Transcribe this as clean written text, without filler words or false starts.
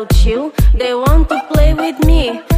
without you. They want to play with me.